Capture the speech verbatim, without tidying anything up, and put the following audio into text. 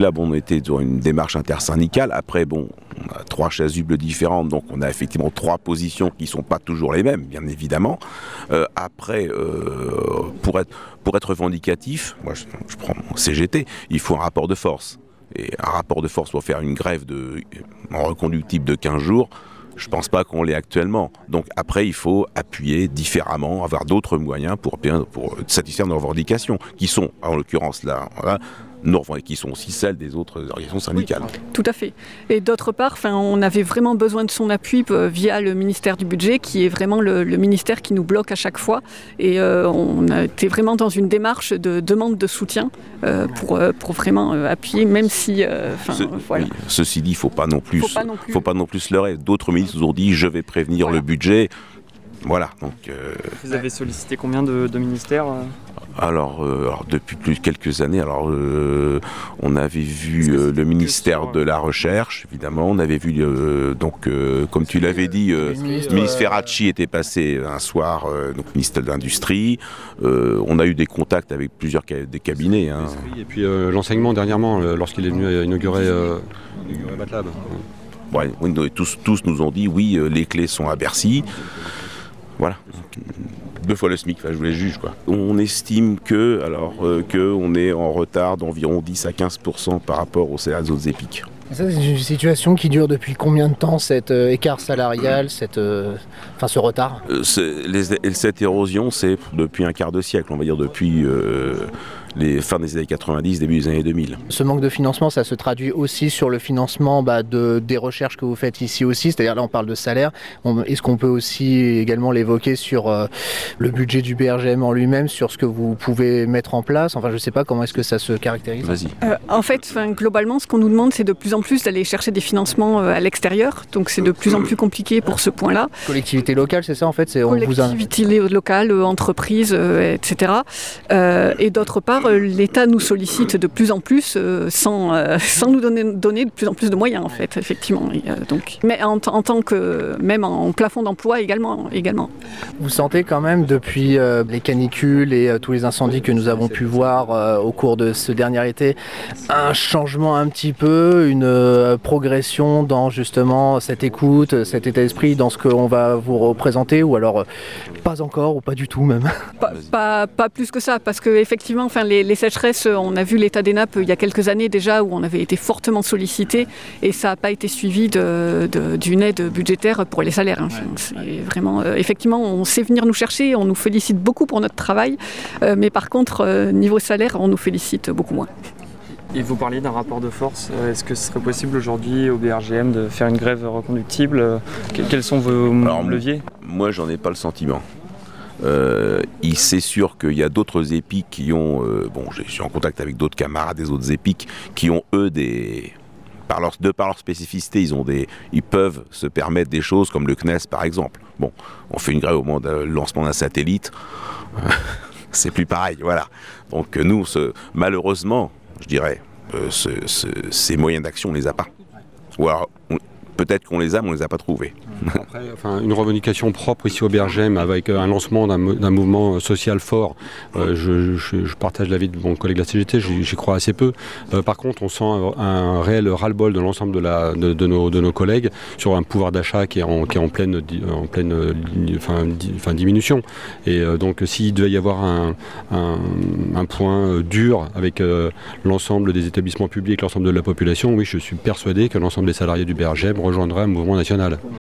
Là, bon, on était dans une démarche intersyndicale. Après, bon, on a trois chasubles différentes, donc on a effectivement trois positions qui ne sont pas toujours les mêmes, bien évidemment. Euh, après, euh, pour être, pour être revendicatif, moi je, je prends mon C G T, il faut un rapport de force. Et un rapport de force pour faire une grève de, en reconductible de quinze jours, je ne pense pas qu'on l'ait actuellement. Donc après, il faut appuyer différemment, avoir d'autres moyens pour, pour satisfaire nos revendications, qui sont, en l'occurrence là, voilà, nos qui sont aussi celles des autres organisations syndicales. Oui, tout à fait. Et d'autre part, on avait vraiment besoin de son appui euh, via le ministère du Budget, qui est vraiment le, le ministère qui nous bloque à chaque fois. Et euh, on a été vraiment dans une démarche de demande de soutien euh, pour, euh, pour vraiment euh, appuyer, même si... Euh, Ce, voilà. oui, ceci dit, il ne faut pas non plus, faut pas non plus, faut pas non plus se leurrer. D'autres ministres nous ont dit « je vais prévenir voilà. le budget ». Voilà. Donc, euh... Vous avez sollicité combien de, de ministères euh... Alors, euh, alors, depuis plus de quelques années, alors, euh, on avait vu euh, le ministère sur... de la Recherche, évidemment. On avait vu, euh, donc, euh, comme tu l'avais dit, euh, le ministre, ministre Ferracci était passé un soir, euh, donc ministre de l'Industrie. Euh, on a eu des contacts avec plusieurs ca- des cabinets. Hein. Et puis euh, l'enseignement dernièrement, lorsqu'il est venu inaugurer euh, MATLAB. Ouais, oui, tous, tous nous ont dit oui, euh, les clés sont à Bercy. Voilà. Deux fois le SMIC, enfin, je vous les juge, quoi. On estime que, alors, euh, que on est en retard d'environ dix à quinze pour cent par rapport aux salaires des autres EPIC. Et ça, c'est une situation qui dure depuis combien de temps, cet euh, écart salarial, cette, euh, enfin, ce retard euh, c'est, les, Cette érosion, c'est depuis un quart de siècle, on va dire depuis euh, les fins des années quatre-vingt-dix, début des années deux mille. Ce manque de financement, ça se traduit aussi sur le financement bah, de, des recherches que vous faites ici aussi, c'est-à-dire là on parle de salaire. On, est-ce qu'on peut aussi également l'évoquer sur euh, le budget du B R G M en lui-même, sur ce que vous pouvez mettre en place? Enfin, je ne sais pas comment est-ce que ça se caractérise. Vas-y. Euh, en fait, globalement, ce qu'on nous demande, c'est de plus en plus d'aller chercher des financements euh, à l'extérieur. Donc c'est de plus en plus compliqué pour ce point-là. Collectivité locale, c'est ça en fait, c'est, on Collectivité vous a... locale, euh, entreprise, euh, et cetera. Euh, et d'autre part, l'État nous sollicite de plus en plus euh, sans, euh, sans nous donner, donner de plus en plus de moyens en fait, effectivement. Et, euh, donc, mais en, en tant que, même en plafond d'emploi également, également. Vous sentez quand même depuis euh, les canicules et euh, tous les incendies que nous avons pu voir euh, au cours de ce dernier été, un changement un petit peu, une euh, progression dans justement cette écoute, cet état d'esprit, dans ce qu'on va vous représenter, ou alors euh, pas encore, ou pas du tout même? Pas, pas, pas plus que ça, parce qu'effectivement, enfin, les, les sécheresses, on a vu l'état des nappes il y a quelques années déjà, où on avait été fortement sollicité, et ça n'a pas été suivi de, de, d'une aide budgétaire pour les salaires. Hein. Enfin, c'est vraiment, euh, effectivement, on sait venir nous chercher, on nous félicite beaucoup pour notre travail, euh, mais par contre, euh, niveau salaire, on nous félicite beaucoup moins. Et vous parliez d'un rapport de force. Est-ce que ce serait possible aujourd'hui au B R G M de faire une grève reconductible? Quels sont vos Alors, leviers? Moi, j'en ai pas le sentiment. Euh, c'est sûr qu'il y a d'autres EPIC qui ont, euh, bon, je suis en contact avec d'autres camarades des autres EPIC qui ont eux des, par leur, de par leur spécificité, ils ont des, ils peuvent se permettre des choses comme le C N E S par exemple. Bon, on fait une grève au moment du lancement d'un satellite, c'est plus pareil, voilà. Donc nous, ce, malheureusement, je dirais, euh, ce, ce, ces moyens d'action, on les a pas. Ou alors, on, peut-être qu'on les a, mais on les a pas trouvés. Après, enfin, une revendication propre ici au B R G M avec un lancement d'un, d'un mouvement social fort. Euh, je, je, je partage l'avis de mon collègue de la C G T, j'y, j'y crois assez peu. Euh, par contre, on sent un, un réel ras-le-bol de l'ensemble de, la, de, de, nos, de nos collègues sur un pouvoir d'achat qui est en, qui est en pleine, en pleine enfin, enfin, diminution. Et euh, donc, s'il devait y avoir un, un, un point dur avec euh, l'ensemble des établissements publics, l'ensemble de la population, oui, je suis persuadé que l'ensemble des salariés du B R G M rejoindrait un mouvement national.